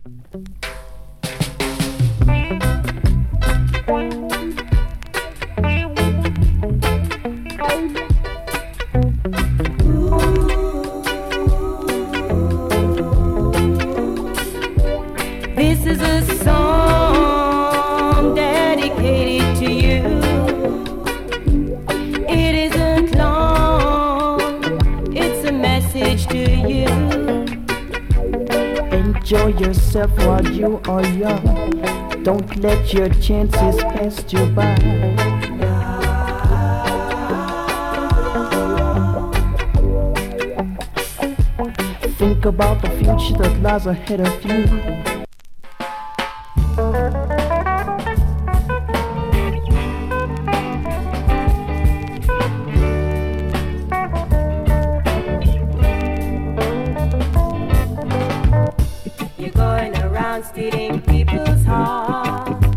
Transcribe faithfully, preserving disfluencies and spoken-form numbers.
This is a song dedicated to you. It isn't long, it's a message to you. Enjoy yourself while you are young. Don't let your chances pass you by. Think about the future that lies ahead of you. You're going around stealing people's hearts.